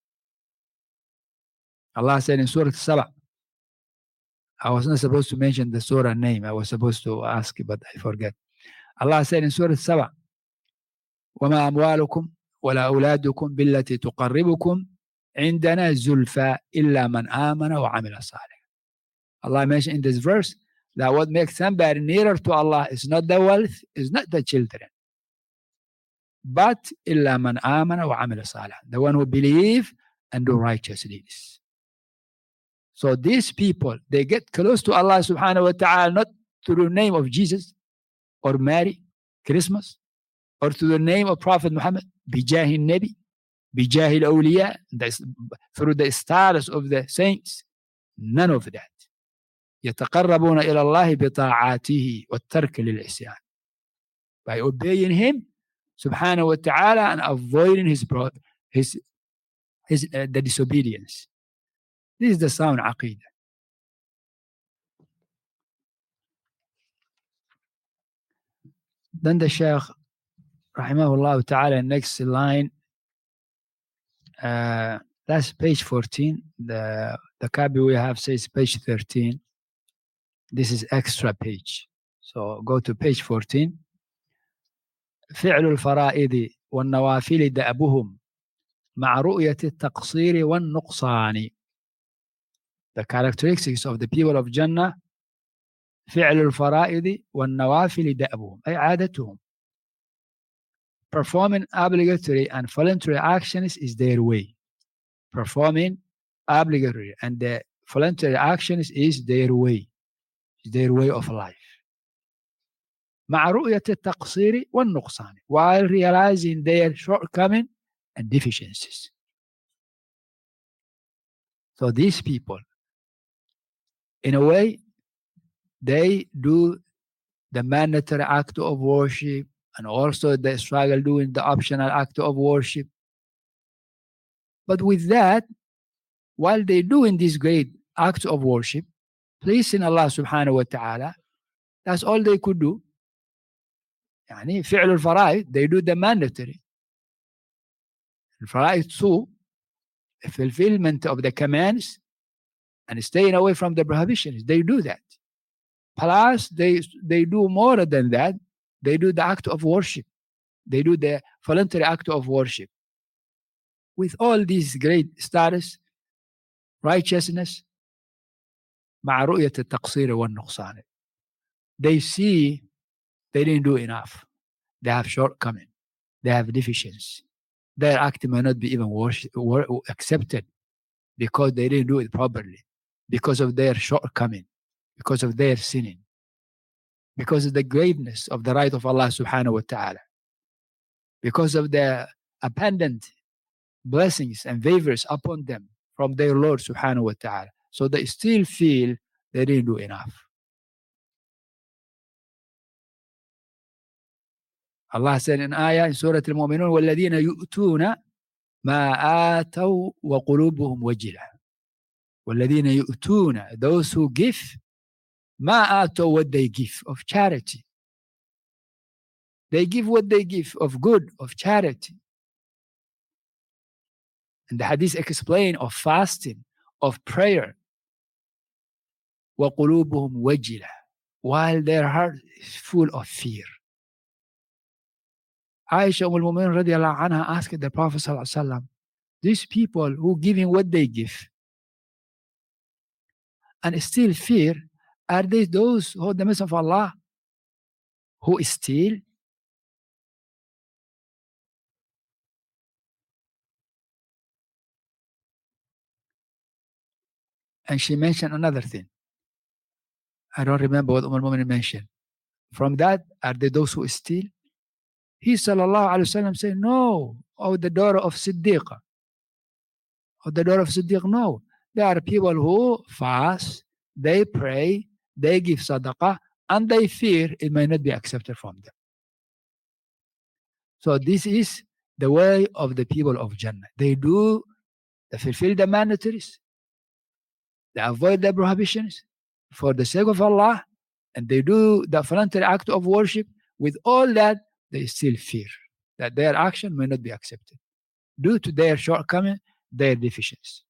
Speaker 2: Allah said in Surah Saba, I was not supposed to mention the surah name, I was supposed to ask, but I forget. Allah said in Surah Saba, وَمَا أَمْوَالُكُمْ وَلَا أَوْلَادُكُمْ بِالَّتِي تُقَرِّبُكُمْ عِنْدَنَا زُلْفَى إِلَّا مَنْ آمَنَ وَعَمِلَ صَالِحًا. Allah mentioned in this verse that what makes somebody nearer to Allah is not the wealth, is not the children, but إِلَّا مَنْ آمَنَ وَعَمِلَ صَالِحًا, the one who believe and do righteous deeds. So these people, they get close to Allah subhanahu wa ta'ala not to the name of Jesus or Mary, Christmas, or to the name of Prophet Muhammad, Bijahi Nabi, Bijahi al-Awliya, through the status of the saints. None of that. يتقربون إلى الله بطاعاته والترك للعصيان. By obeying him, subhanahu wa ta'ala, and avoiding the disobedience. This is the sound aqidah. Then the Shaykh, rahimahullah ta'ala, next line, that's page 14. The copy we have says page 13. This is extra page. So go to page 14. فعل الفرائض والنوافل دأبهم مع رؤية التقصير والنقصان. The characteristics of the people of Jannah. فعل الفرائض والنوافل دأبهم أي عادتهم. Performing obligatory and voluntary actions is their way. Performing obligatory and the voluntary actions is their way. Their way of life. مع رؤية التقصير والنقصان, while realizing their shortcomings and deficiencies. So these people, in a way, they do the mandatory act of worship, and also they struggle doing the optional act of worship. But with that, while they doing this great act of worship, pleasing Allah subhanahu wa ta'ala, that's all they could do. يعني فعل الفرائض, they do the mandatory. الفرائض too, fulfillment of the commands and staying away from the prohibitions, they do that. Plus, they do more than that. They do the act of worship. They do the voluntary act of worship. With all these great status, righteousness, مع رؤية التقصير والنقصان. They see they didn't do enough. They have shortcoming. They have deficiencies. Their act may not be even accepted because they didn't do it properly, because of their shortcoming, because of their sinning, because of the greatness of the right of Allah subhanahu wa ta'ala, because of the abundant blessings and favors upon them from their Lord subhanahu wa ta'ala. So they still feel they didn't do enough. Allah said in ayah in Surah Al-Mu'minun, وَالَّذِينَ يُؤْتُونَ مَا آتَوْا وَقُلُوبُهُمْ وَجِلَةٌ. وَالَّذِينَ يُؤْتُونَ, those who give, مَا آتَوْا, what they give of charity. They give what they give of good, of charity. And the hadith explain of fasting, of prayer. وَقُلُوبُهُمْ وَجِلَةٌ, while their heart is full of fear. Aisha al-Mu'min radiallahu anha asked the Prophet sallallahu alaihi wasallam, these people who giving what they give and still fear, are they those who the Messenger of Allah who steal? And she mentioned another thing. I don't remember what al-Mu'min mentioned. From that, are they those who steal? He sallallahu alaihi wasallam said, no. Oh, the daughter of Siddiq. Oh, the daughter of Siddiq, no. There are people who fast, they pray, they give sadaqah, and they fear it may not be accepted from them. So this is the way of the people of Jannah. They fulfill the mandatories, they avoid the prohibitions for the sake of Allah, and they do the voluntary act of worship. With all that, they still fear that their action may not be accepted due to their shortcoming, their deficiency.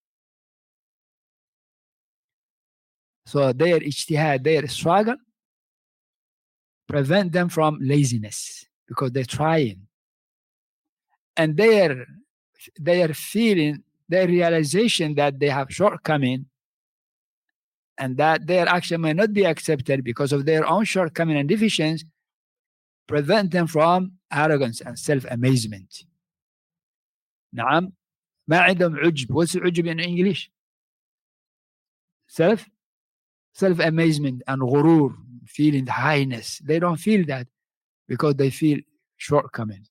Speaker 2: So their ijtihad, their struggle, prevent them from laziness because they're trying. And their feeling, their realization that they have shortcoming and that their action may not be accepted because of their own shortcoming and deficiency, prevent them from arrogance and self-amazement. نعم, ما عندهم عجب. What's عجب in English? Self-amazement and غرور, feeling the highness. They don't feel that because they feel shortcoming.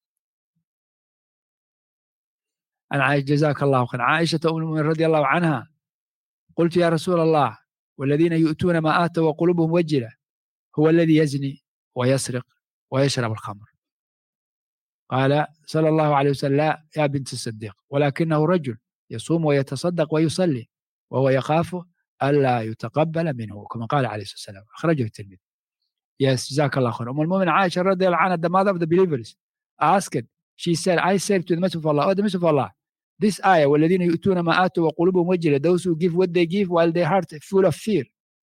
Speaker 2: And جزاك الله خير. عائشة أم المؤمنين رضي الله عنها قلت يا رسول الله والذين يؤتون ما آتوا وقلوبهم وجلة هو الذي يزني ويسرق ويشرب الخمر. قال صلى الله عليه وسلم لا يا بنت الصديق ولكنه رجل يصوم ويتصدق ويصلي وهو يخاف ألا يتقبل منه كما قال عليه الصلاة والسلام. أخرجه الترمذي. Yes, جزاك الله خير. أم المؤمنين عائشة رضي الله عنها, the mother of the believers, asked, she said, I said to the Messenger of Allah, oh the Messenger of Allah, this ayah, وَالَّذِينَ يُؤْتُونَ مَا آتُوا وَقُلُوبُهُمْ وَجِلَةٌ, those who give what they give while their heart is full of fear.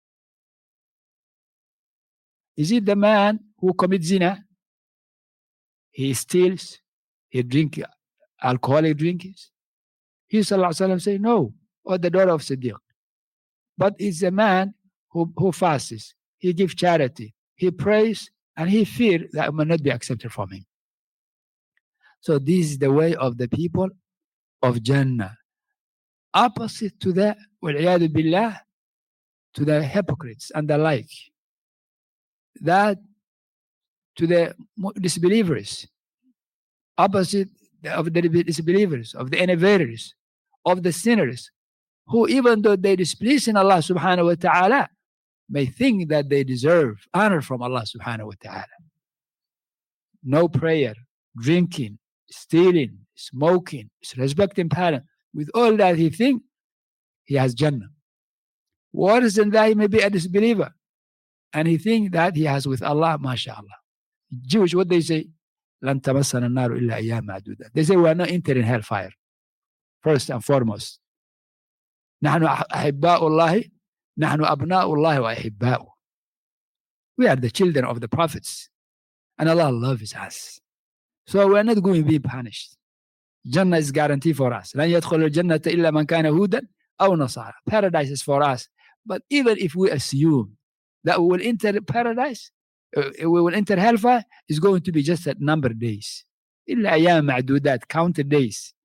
Speaker 2: Is it the man who commits zina? He steals, he drinks alcoholic drinks? He sallallahu alaihi wasallam say no, or the daughter of Siddiq. But it's a man who fasts, he gives charity, he prays, and he fears that it will not be accepted from him. So this is the way of the people of Jannah. Opposite to that, وَالْعِيَاذُ بِاللَّهِ, to the hypocrites and the like. That to the disbelievers. Opposite of the disbelievers, of the innovators, of the sinners, who even though they displease in Allah subhanahu wa ta'ala, may think that they deserve honor from Allah subhanahu wa ta'ala. No prayer, drinking, stealing, smoking, disrespecting parents. With all that he thinks, he has Jannah. Worse than that, he may be a disbeliever. And he thinks that he has with Allah, mashallah. Jewish, what they say? لَن تَمَسَّنَا النَّارُ إِلَّا أَيَّامًا مَعْدُودَةً. They say we are not entering hellfire. First and foremost. نحن أحباء الله, نحن أبناء الله وأحباؤه. We are the children of the prophets. And Allah loves us. So we are not going to be punished. Jannah is guaranteed for us. لن يدخل الجنة إلا من كان هودا أو نصارى. Paradise is for us. But even if we assume that we will enter paradise, we will enter hellfire, is going to be just a number of days. إلا أيام معدودات, counted days.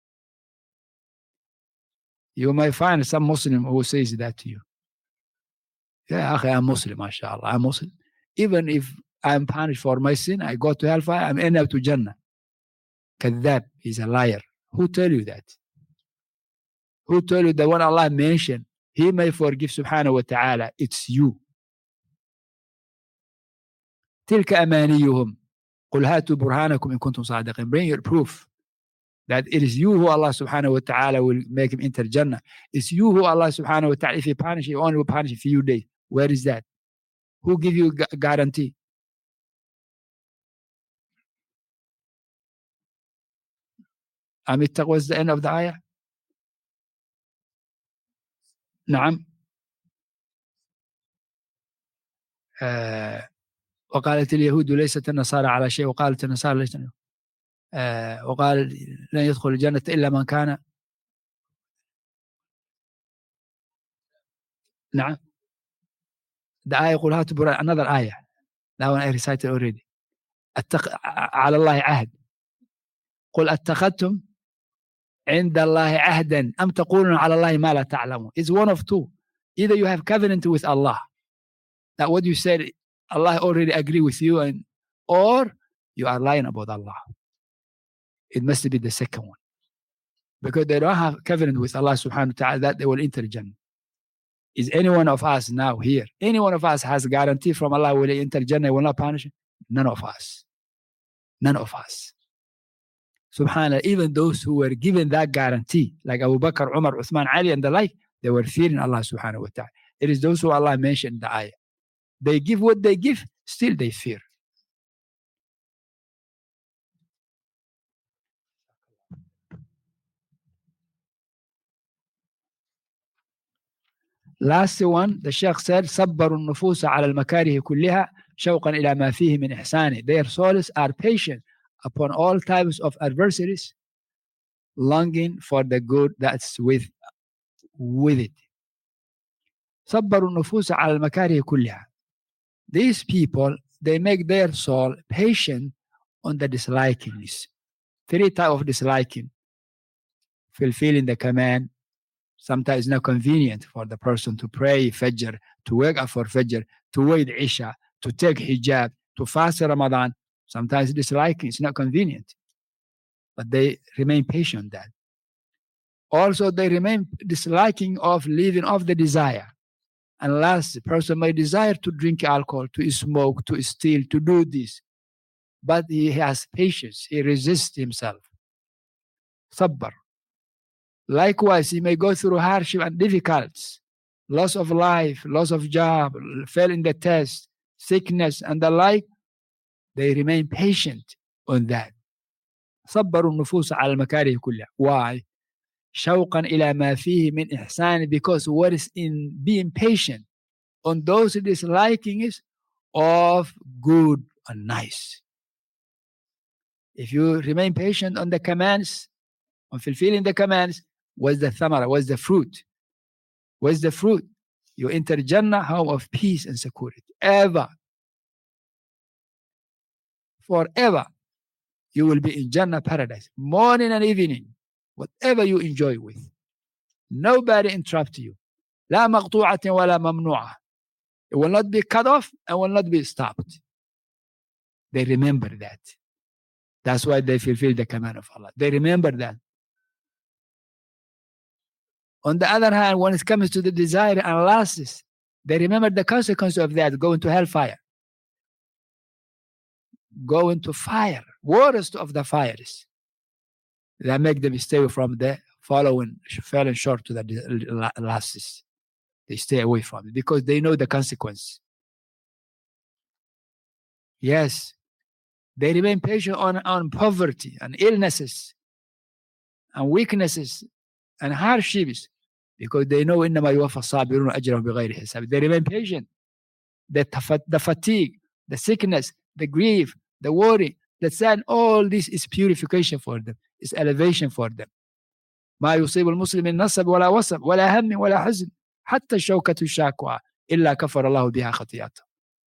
Speaker 2: You might find some Muslim who says that to you. Yeah, I'm Muslim, mashallah, I'm Muslim. Even if I'm punished for my sin, I go to hellfire, I'm end up to Jannah. Kadhab, he's a liar. Who tell you that? Who told you that when Allah mentioned, He may forgive subhanahu wa ta'ala, it's you. تلك أمانيهم قل هاتوا برهانكم إن كنتم صادقين. Bring your proof that it is you who Allah subhanahu wa ta'ala will make him enter Jannah. It's you who Allah subhanahu wa ta'ala, if he punish you, only will punish a few days. Where is that? Who give you guarantee? Amit was the end of the ayah? نعم. وقالت اليهود ليست النصارى على شيء وقالت النصارى ليست وقال لن يدخل الجنة إلا من كان. نعم. The ayah يقول هاتوا برهان, another ayah. That one I recited already. على الله عهد. قل اتخذتم عند الله عهدا أم تقولون على الله ما لا تعلمون. It's one of two. Either you have covenant with Allah, that what you said Allah already agree with you, and or you are lying about Allah. It must be the second one, because they don't have covenant with Allah subhanahu wa ta'ala that they will enter Jannah. Is any one of us now here, any one of us has guarantee from Allah will enter Jannah, will not punish? None of us. None of us. Subhanallah, even those who were given that guarantee, like Abu Bakr, Umar, Uthman, Ali, and the like, they were fearing Allah subhanahu wa ta'ala. It is those who Allah mentioned in the ayah. They give what they give, still they fear. Last one, the Shaykh said, صبروا النفوس على المكاره كلها شوقا إلى ما فيه من إحسانه. Their souls are patient upon all types of adversities, longing for the good that's with it. صبروا النفوس على المكاره كلها. These people, they make their soul patient on the dislikings. 3 types of disliking: fulfilling the command, Sometimes it's not convenient for the person to pray Fajr, to wake up for Fajr, to wait Isha, to take hijab, to fast Ramadan. Sometimes disliking, it's not convenient. But they remain patient on that. Also, they remain disliking of living off the desire. Unless the person may desire to drink alcohol, to smoke, to steal, to do this. But he has patience. He resists himself. Sabr. Likewise, he may go through hardship and difficulties, loss of life, loss of job, fail in the test, sickness, and the like. They remain patient on that. صبروا النفوس على المكاره كلها. Why? شوقا إلى ما فيه من إحسان, because what is in being patient on those disliking is of good and nice. If you remain patient on the commands, on fulfilling the commands, what's the thamara? What's the fruit? What's the fruit? You enter Jannah, home of peace and security. Ever. Forever. You will be in Jannah paradise. Morning and evening. Whatever you enjoy with. Nobody interrupt you. لا مقطوعة ولا ممنوعة. It will not be cut off and will not be stopped. They remember that. That's why they fulfill the command of Allah. They remember that. On the other hand, when it comes to the desire and lusts, they remember the consequence of that, going to hellfire. Going to fire, worst of the fires. That make them stay from the falling short to the lusts. They stay away from it because they know the consequence. Yes, they remain patient on poverty and illnesses and weaknesses and hardships because they know إنما يوفى الصابرون أجرهم بغير حساب. They remain patient. The fatigue, the sickness, the grief, the worry, the sad, all this is purification for them. It's elevation for them. ما يصيب المسلم من نصب ولا وصب ولا هم ولا حزن حتى الشوكة الشاكوى إلا كفر الله بها خطيئته.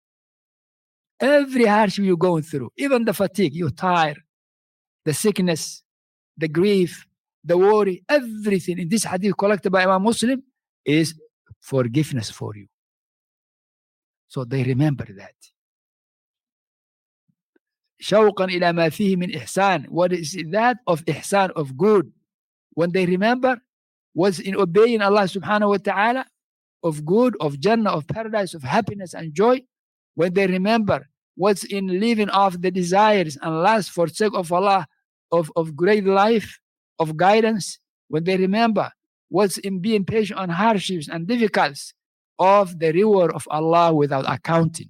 Speaker 2: Every hardship you're going through, even the fatigue, you're tired, the sickness, the grief, the worry, everything in this hadith collected by Imam Muslim is forgiveness for you. So they remember that. شوقا إلى ما فيه من إحسان. What is that of إحسان, of good? When they remember what's in obeying Allah subhanahu wa ta'ala, of good, of Jannah, of paradise, of happiness and joy. When they remember what's in living off the desires and lust for sake of Allah, of great life, of guidance. When they remember what's in being patient on hardships and difficulties, of the reward of Allah without accounting.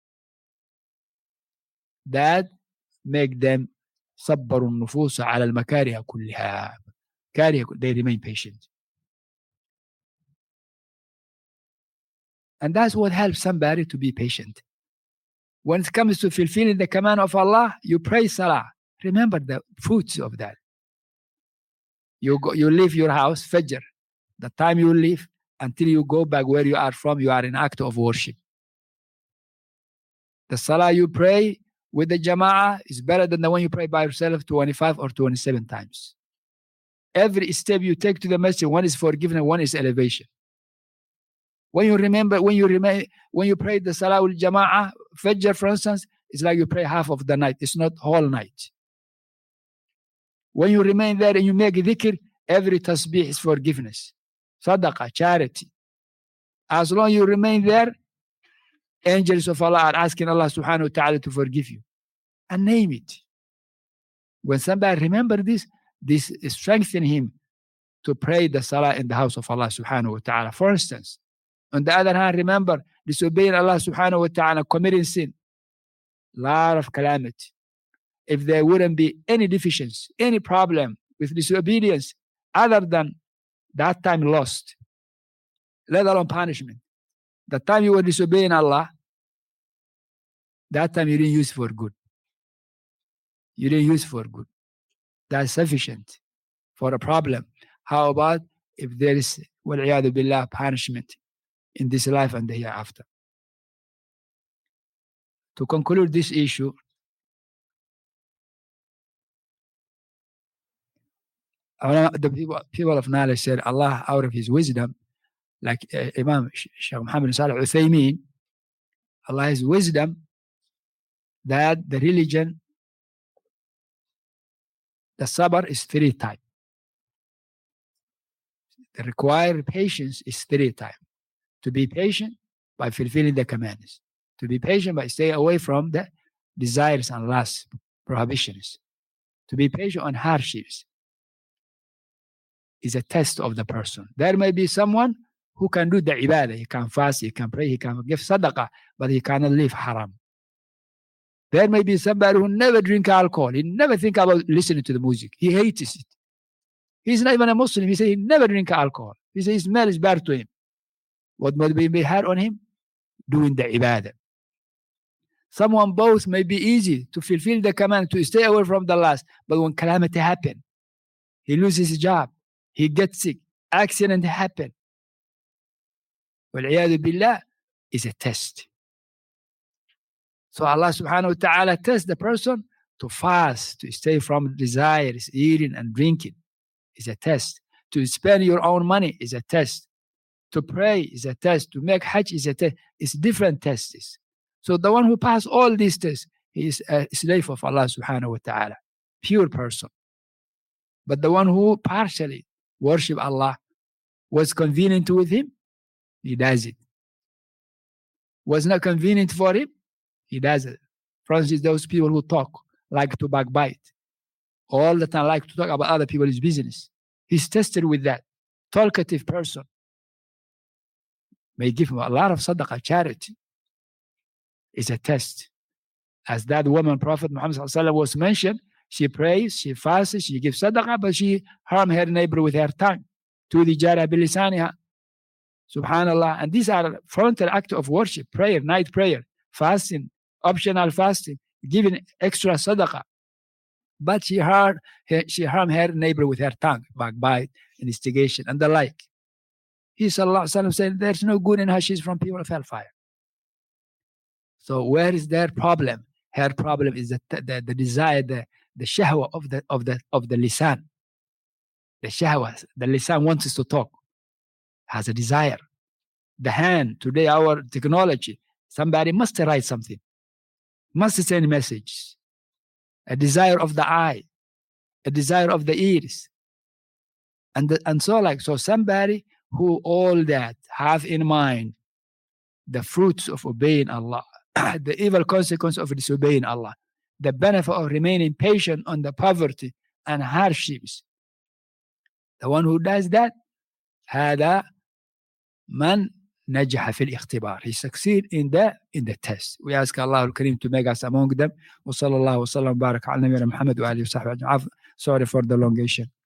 Speaker 2: That make them صبروا النفوس على المكاره كلها. They remain patient. And that's what helps somebody to be patient. When it comes to fulfilling the command of Allah, you pray Salah. Remember the fruits of that. You leave your house, Fajr. The time you leave until you go back where you are from, you are in act of worship. The Salah you pray with the Jama'ah is better than the one you pray by yourself 25 or 27 times. Every step you take to the masjid, one is forgiven and one is elevation. When you pray the Salah with Jama'ah, Fajr for instance, it's like you pray half of the night. It's not whole night. When you remain there and you make dhikr, every tasbih is forgiveness. Sadaqah, charity. As long as you remain there, angels of Allah are asking Allah subhanahu wa ta'ala to forgive you. And name it. When somebody remember this strengthens him to pray the salah in the house of Allah subhanahu wa ta'ala. For instance, on the other hand, remember, disobeying Allah subhanahu wa ta'ala, committing sin, lot of calamity. If there wouldn't be any deficiency, any problem with disobedience, other than that time lost, let alone punishment. The time you were disobeying Allah, that time you didn't use for good. You didn't use for good. That's sufficient for a problem. How about if there is, wal'iyadu billah, punishment in this life and the hereafter? To conclude this issue, The people of knowledge said Allah, out of His wisdom, like Imam Shaykh Muhammad bin Salih Uthaymeen, Allah has wisdom that the religion, the sabr is 3 times. The required patience is 3 times. To be patient by fulfilling the commandments. To be patient by staying away from the desires and lusts, prohibitions. To be patient on hardships is a test of the person. There may be someone who can do the ibadah. He can fast, he can pray, he can give sadaqah, but he cannot leave haram. There may be somebody who never drink alcohol. He never think about listening to the music. He hates it. He's not even a Muslim. He says he never drink alcohol. He says his smell is bad to him. What must be hard on him? Doing the ibadah. Someone both may be easy to fulfill the command, to stay away from the lust, but when calamity happens, he loses his job, he gets sick, accident happen. Wal-iyadu billah is a test. So Allah subhanahu wa ta'ala tests the person to fast, to stay from desires, eating and drinking is a test. To spend your own money is a test. To pray is a test. To make hajj is a test. It's different tests. So the one who passed all these tests, he is a slave of Allah subhanahu wa ta'ala, pure person. But the one who partially worship Allah, was convenient with him, he does it. Was not convenient for him, he does it. For instance, those people who talk, like to backbite, all the time like to talk about other people's business. He's tested with that. Talkative person may give him a lot of sadaqah, charity. It's a test. As that woman, Prophet Muhammad was mentioned, she prays, she fasts, she gives sadaqah, but she harm her neighbor with her tongue. تُؤْذِي جَارَهَا بِلِسَانِهَا. Subhanallah. And these are frontal act of worship, prayer, night prayer, fasting, optional fasting, giving extra sadaqah. But she harmed her neighbor with her tongue, backbite, instigation, and the like. He sallallahu alaihi wasallam said, there's no good in her, she's from people of hellfire. So where is their problem? Her problem is the desire, the shahwa of the lisan. The shahwa, the lisan wants us to talk, has a desire. The hand, today our technology, somebody must write something, must send messages. A desire of the eye, a desire of the ears, and so like. So somebody who all that have in mind the fruits of obeying Allah, the evil consequence of disobeying Allah, the benefit of remaining patient on the poverty and hardships. The one who does that, هذا من نجح في الاختبار. He succeed in the test. We ask Allah al-Karim to make us among them. وصلى الله وسلم وبارك على نبينا محمد وآله وصحبه أجمعين. Sorry for the elongation.